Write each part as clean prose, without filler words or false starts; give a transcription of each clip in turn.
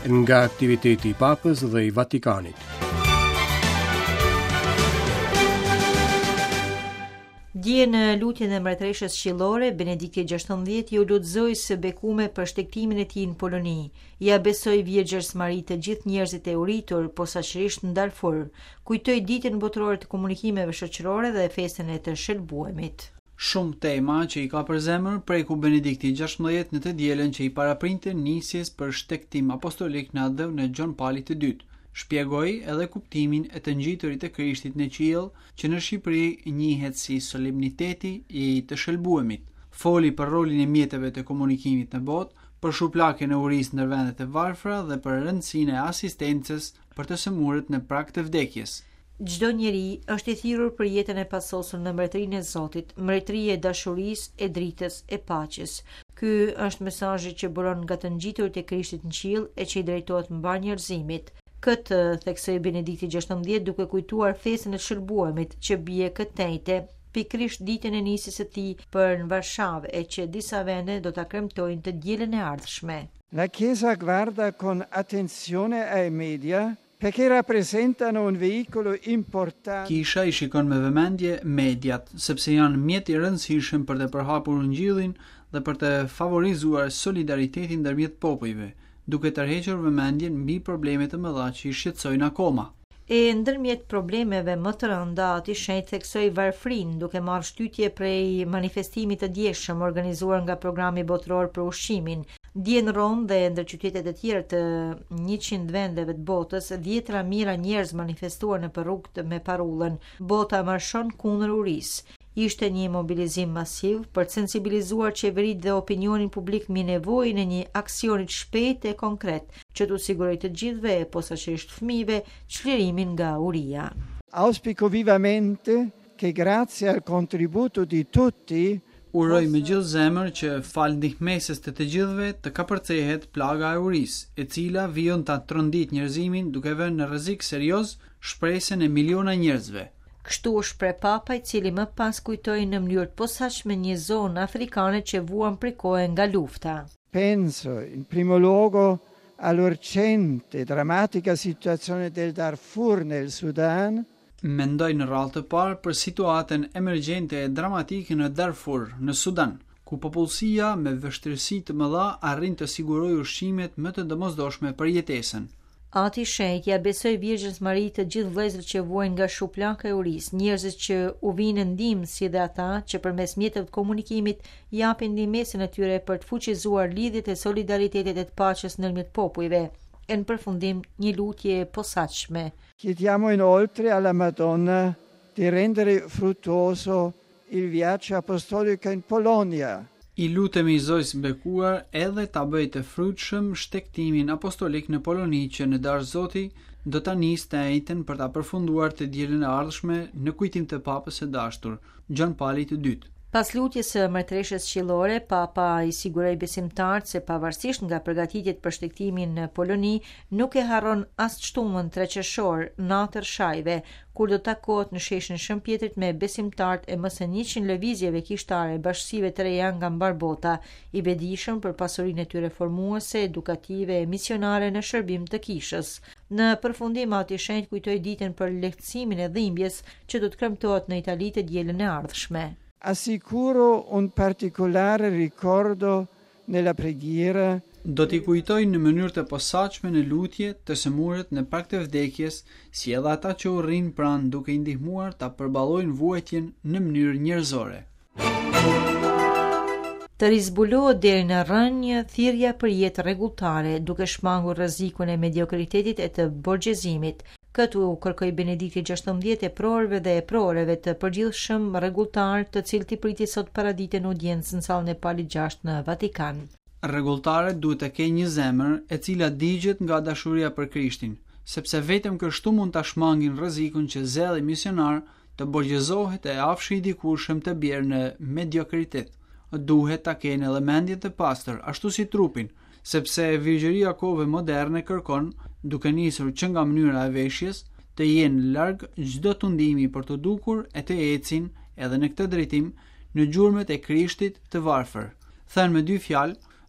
nga aktiviteti I Papës dhe I Vatikanit. Dje në lutjen e mbretëreshës qiellore, Benedikti XVI ju lutzoi së bekume për shtektimin e tij në Poloni. Ja besoi Vjergjës Mari të gjithë njerëzit e uritur, posaçërisht në Darfur. Kujtoi ditën botërore të komunikimeve shoqërore dhe festën e të shëlbuemit. Shumë tema që I ka për zemër preku Benedikti XVI në të dielën që I paraprinte nisjes për shtektim apostolik në adhëvën e Gjon Pali II. Shpjegoi edhe kuptimin e të ngjiturit të Krishtit në qiell, që në Shqipëri njihet si solemniteti I të shëlbuemit. Foli për rolin e mjeteve të komunikimit në botë, për shuplakjen e urisë ndër vendet e varfra dhe për rëndësinë e asistencës për të sëmurët në prag të vdekjes. Çdo njeri është I thirrur për jetën e pasosur në mbretërinë e Zotit, mbretëri e dashurisë, e dritës, e paqes. Ky është mesazhi që buron nga të ngjiturit e Krishtit në qiell e që I drejtohet mbar njerëzimit. Këtë theksoi Benedikti XVI duke kujtuar festën e shëlbuemit që bie këtejte, pikërisht ditën e nisjes së tij për në Varshavë e që disa vende do ta kremtojnë të dielën e ardhshme. La Chiesa guarda con attenzione ai media perché rappresentano un veicolo importante. Kisha I shikon me vëmendje mediat, sepse janë mjet I rëndësishëm për të përhapur Ungjillin dhe për të favorizuar solidaritetin ndërmjet popujve, duke tërhequr vëmendjen mbi problemet të mëdha që I shqetësojnë akoma. E ndërmjet problemeve më të rënda, ati shenjtë theksoi varfrin, duke marrë shtytje prej manifestimit të djeshëm organizuar nga programi botëror për ushqimin. Dje në Rom dhe ndër qytetet e tjera të 100 vendeve të botës, 10 mijëra njerëz manifestuar në rrugët me parullën "Bota marshon kundër urisë". Ishte një mobilizim masiv për të sensibilizuar qeveritë dhe opinionin publik mbi nevojën e një aksioni të shpejtë e konkret që t'u sigurojë të gjithëve, posaçërisht fëmijëve, çlirimin nga uria. Auspico vivamente che grazie al contributo di tutti Uroj me gjithë zemër që fal ndihmesës të gjithëve të kapërcehet plaga e urisë, e cila vijon ta trondit njerëzimin duke vënë në rrezik serioz shpresën e miliona njerëzve. Kështu shpreh Papa, I cili më pas kujtoi në mënyrë të posaçme një zonë afrikane që vuan prej kohe nga lufta. Penso in primo luogo all'urgente, drammatica situazione del Darfur nel Sudan. Mendoj në radhë të parë për situatën emergjente e dramatike në Darfur, në Sudan, ku popullsia me vështirësi të mëdha arrin të sigurojë ushqimet më të domosdoshme për jetesën. Ati shenjtë ja besoi Virgjës Mari të gjithë vëllezërit që vuajnë nga shuplaka e urisë, njerëzit që u vinë ndihmë si dhe ata që përmes mjeteve të komunikimit japin ndihmësën e tyre për të fuqizuar lidhjet e solidaritetit e të paqes ndërmjet popujve. E në përfundim një lutje e posaçme. Chiediamo inoltre alla Madonna di rendere fruttuoso il viaggio apostolico in Polonia. I lutemi Zojës bekuar edhe ta bëjë të frutshëm shtektimin apostolik në Poloni që në darë Zoti do ta nisë të njëjtën për ta përfunduar të dielën e ardhshme në kujtim të Papës së dashur, Gjon Pali II. Pas lutjes së mbretëreshës qiellore, Papa I siguroi besimtarët se pavarësisht nga përgatitjet për shtektimin në Poloni, nuk e harron as shtunën 3 qershor, natër shajve, kur do takohet në sheshin Shëmpjetrit me besimtarët e më së 100 lëvizjeve kishtare bashkësive të reja nga mbar bota, I bedishëm për pasurinë e tyre formuese, edukative e misionare në shërbim të kishës. Në përfundim ati shenjtë kujtoi ditën për lehtësimin e dhimbjes që do të kremtohet në Itali të dielën e ardhshme. Assicuro un particolare ricordo nella preghiera. Do t'i kujtoj në mënyrë të posaçme në lutje të sëmurët në prag të vdekjes, si edhe ata që urrin pranë duke I ndihmuar ta përballojnë vuajtjen në mënyrë njerëzore. Të rizbulohet deri në rënjë thirrja për jetë rregulltare, duke shmangur rrezikun e mediokritetit e të borgjezimit. Këtu kërkoi Benedikti XVI e prorëve dhe e prorëve të përgjithshëm rregulltar, të cilët I priti sot paradite në audiencë në sallën e Palit 6 në Vatikan. Rregulltarët duhet të kenë një zemër e cila digjet nga dashuria për Krishtin, sepse vetëm kështu mund ta shmangin rrezikun që zellë misionar të borgjezohet e afshi I dikurshëm të bjerë në mediokritet. Duhet ta kenë edhe mendjen të pastër, ashtu si trupin, sepse virgjëria kohëve moderne kërkon, duke nisur që nga mënyra e veshjes, të jenë larg çdo tundimi për të dukur e të ecin edhe në këtë drejtim në gjurmët e Krishtit të varfër. Thënë me dy fjalë,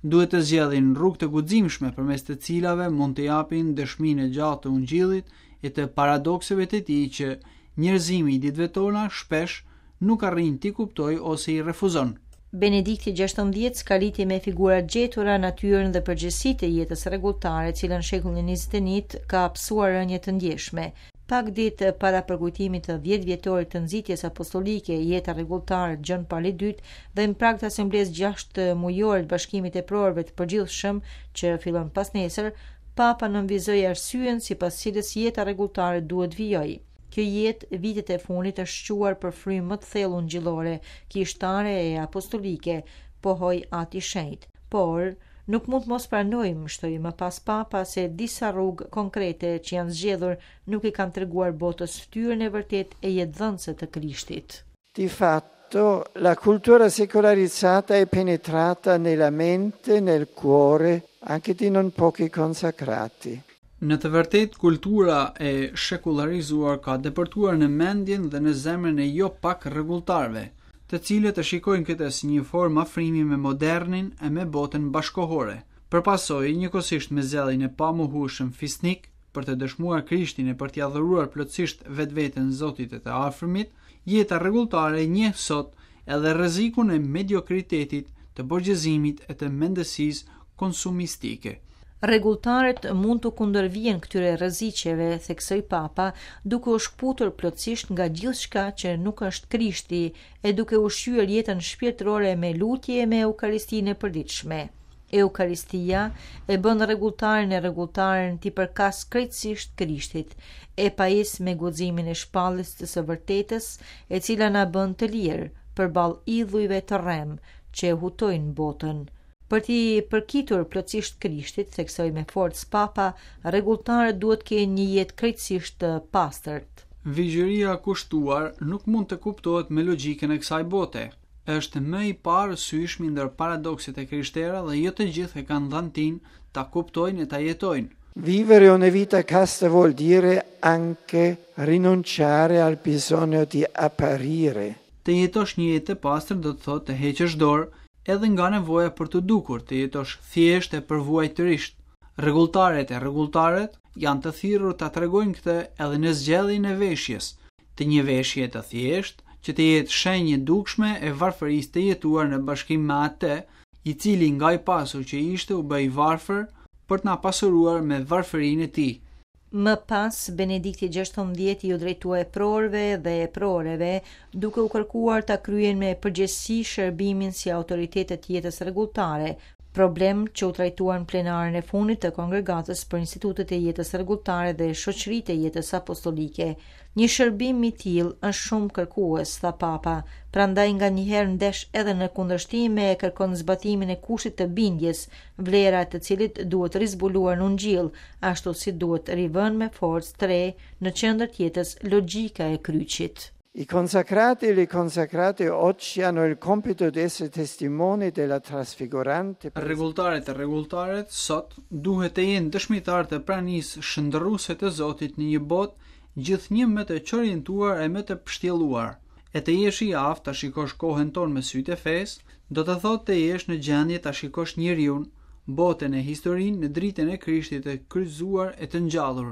duhet të zgjedhin rrugë të guximshme përmes të cilave mund të japin dëshminë e gjatë të Ungjillit e të paradokseve të tij që njerëzimi i ditëve tona shpesh nuk arrin t'i kuptojë ose i refuzon. Benedikti XVI ka lidhje me figurat gjetura, natyrën dhe përgjithësitë e jetës rregulltare, e cila në shekullin e 21 ka hapësuar rënje të ndjeshme. Pak ditë para përkujtimit të 10 vjetorit të nxitjes apostolike jeta rregulltare Gjon Paul II dhe në prag të asamblesë 6 mujore të Bashkimit e Prorëve të Përgjithshëm që fillon pas nesër, Papa nënvizoi arsyen sipas cilës jeta rregulltare duhet vijojë. Kjo jetë vitet e fundit është quar për frymë më të thellë ungjillore, kishtare e apostolike, pohoi Ati i Shenjtë. Por nuk mund mos pranojmë, shtoi më pas Papa, se disa rrugë konkrete që janë zgjedhur nuk i kanë treguar botës fytyrën e vërtet e jetëdhënëse të Krishtit. Di fatto la cultura secolarizzata è penetrata nella mente, nel cuore anche di non pochi consacrati. Në të vërtetë, kultura e shekularizuar ka depërtuar në mendjen dhe në zemrën e jo pak rregulltarëve, të cilët e shikojnë këtë si një formë afrimi me modernin e me botën bashkohore. Përpasoi, njëkohësisht me zelljen e pamohueshëm fisnik për të dëshmuar Krishtin e për t'i adhuruar plotësisht vetveten Zotit e të afërmit, jeta rregulltare njeh sot edhe rrezikun e mediokritetit, të borgjezimit e të mendësisë konsumistike. Rregulltarët mund të kundërvijnë këtyre rreziqeve, theksoi Papa, duke u shkputur plotësisht nga gjithçka që nuk është Krishti e duke ushqyer jetën shpirtërore me lutje e me Eukaristinë e përditshme. Eukaristia e bën rregulltaren t'i përkas krejtësisht Krishtit, e pajis me guximin e shpalljes së vërtetës, e cila na bën të lirë përballë idhujve të rrem që hutojnë botën. Për t'i përkitur plotësisht Krishtit, theksoi me forcë Papa, rregulltarët duhet të kenë një jetë krejtësisht të pastërt. Vigjëria kushtuar nuk mund të kuptohet me logjikën e kësaj bote. Është më i parasyshmi ndër paradokset e krishtera dhe jo të gjithë e kanë dhantin ta kuptojnë e ta jetojnë. Vivere una vita casta vuol dire anche rinunciare al bisogno di apparire. Të jetosh një jetë të pastër do të thotë të heqësh dorë edhe nga nevoja për të dukur, të jetosh thjesht e përvuajtërisht. Rregulltarët e rregulltarët janë të thirrur ta tregojnë këtë edhe në zgjedhjen e veshjes, të një veshje të thjesht që të jetë shenjë dukshme e varfërisë të jetuar në bashkim me atë, i cili nga i pasur që ishte u bë i varfër për të na pasuruar me varfërinë e tij. Më pas, Benedikti XVI ju drejtuai prorëve dhe prorëve, duke u kërkuar ta kryen me përgjegjësi shërbimin si autoritetet jetës rregulltare, problem që u trajtuar në plenarën e fundit të Kongregatës për Institutet e Jetës Rregulltare dhe Shoqëritë e Jetës Apostolike. Një shërbim i tillë është shumë kërkues, tha Papa, prandaj nganjëherë ndesh edhe në kundërshtim me kërkon zbatimin e kushtit të bindjes, vlera e të cilit duhet rizbuluar në Ungjil, ashtu si duhet rivënë me forcë të re në qendër të jetës logjika e kryqit. I consacrati e le consacrate oggi hanno il compito di essere testimoni della trasfigurante. Rregulltarët e rregulltarët sot duhet të jenë dëshmitar të pranisë shndërruese të Zotit në një botë gjithnjë më të çorientuar e më të pështjelluar. E të jesh i aftë ta shikosh kohën tonë me sytë e fesë, do të thotë të jesh në gjendje ta shikosh njeriu, botën e historinë në dritën e Krishtit të kryqëzuar e të ngjallur.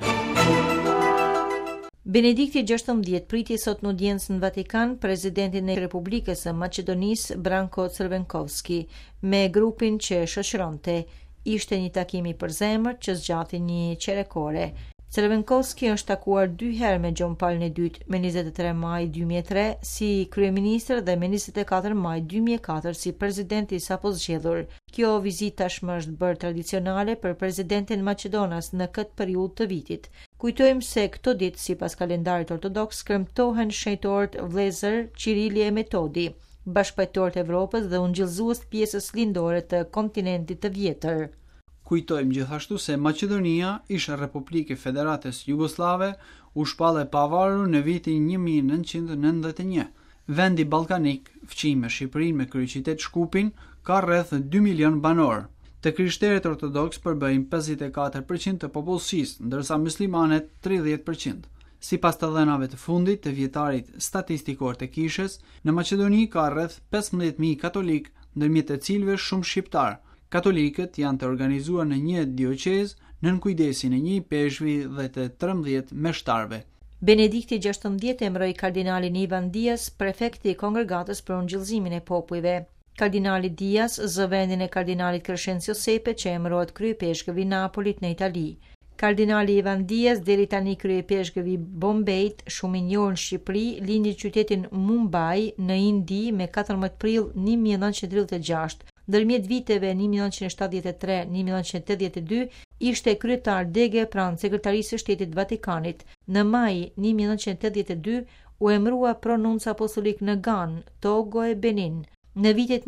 Benedikti XVI priti sot në audiencë në Vatikan presidentin e Republikës së Maqedonisë Branko Crvenkovski me grupin që shoqëronte. Ishte një takim i përzemërt që zgjati një qerekore. Crvenkovski është takuar 2 herë me Gjon Paulin II, me 23 maj 2003 si kryeministër dhe me 24 maj 2004 si president i sapo zgjedhur. Kjo vizitë tashmë është bërë tradicionale për presidentin Maqedonas në këtë periudhë të vitit. Kujtojmë se këto ditë, sipas kalendarit ortodoks, kremtohen shenjtorët vëllezër Cirili e Metodi, bashkëpunëtorët e Evropës dhe ungjillëzues të pjesës lindore të kontinentit të vjetër. Kujtojmë gjithashtu se Maqedonia, ish Republikë e Federatës Jugoslave, u shpall e pavarur në vitin 1991. Vendi ballkanik, fqim me Shqipërinë me kryeqytet Shkupin, ka rreth 2 milion banor. Të krishterët ortodoks përbëjnë 54% të popullsisë, ndërsa muslimanët 30%. Sipas të dhënave të fundit të vjetarit statistikor të kishës, në Maqedoni ka rreth 15.000 katolik, ndërmjet të cilëve shumë shqiptar. Katolikët janë të organizuar në një dioqezë nën kujdesin e një peshqvi dhe të 13 meshtarve. Benedikti XVI emëroi kardinalin Ivan Dias, prefekti i kongregatës për ungjillëzimin e popujve. Kardinali Dias zë vendin e kardinalit Crescenzio Sepe, që emërohet kryepeshkëvi i Napolit në Itali. Kardinali Ivan Dias, deri tani kryepeshkëvi i Bombejt, shumë i njohur në Shqipëri, lindi në qytetin Mumbai në Indi me 14 prill 1936. Ndërmjet viteve 1973-1982 ishte kryetar dege pranë Sekretarisë së Shtetit Vatikanit. Në maj 1982 u emërua pronunc apostolik në Gan, Togo e Benin. Në vitet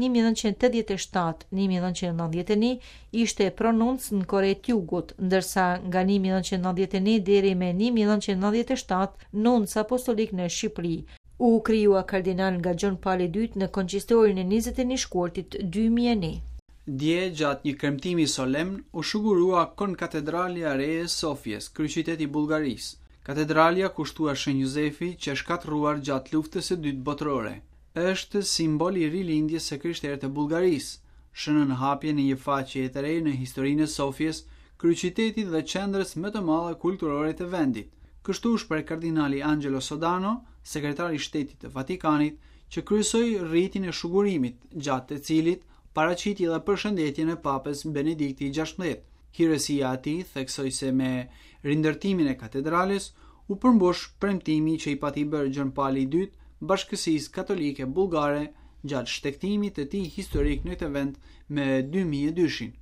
1987-1991 ishte pronunc në Kore të Jugut, ndërsa nga 1991 deri me 1997 nunc apostolik në Shqipëri. U krijua kardinal nga Gjon Pali II në konqistorin e 21 shkurtit 2001. Dje, gjatë një kremtimi solemn, u shugurua konkatedralja re e Sofjes, kryeqyteti i Bullgarisë. Katedralja kushtua Shën Jozefi, që shkatruar gjatë luftës së dytë botërore. Është simbol i rilindjes së krishterët e Bullgarisë. Shënën hapje në një faqe të re në historinë e Sofjes, kryeqytetit dhe qendrës më të madhe kulturore të vendit. Kështu shpreh kardinali Angelo Sodano, sekretari i shtetit të Vatikanit, që kryesoi rritin e shugurimit, gjatë të cilit paraqiti edhe përshëndetjen e Papës Benedikti XVI. Hirësia e tij theksoi se me rindërtimin e katedrales u përmbush premtimi që i pati bërë Gjon Pali II Bashkësisë Katolike Bullgare gjatë shtektimit të tij historik në këtë vend me 2002-shin.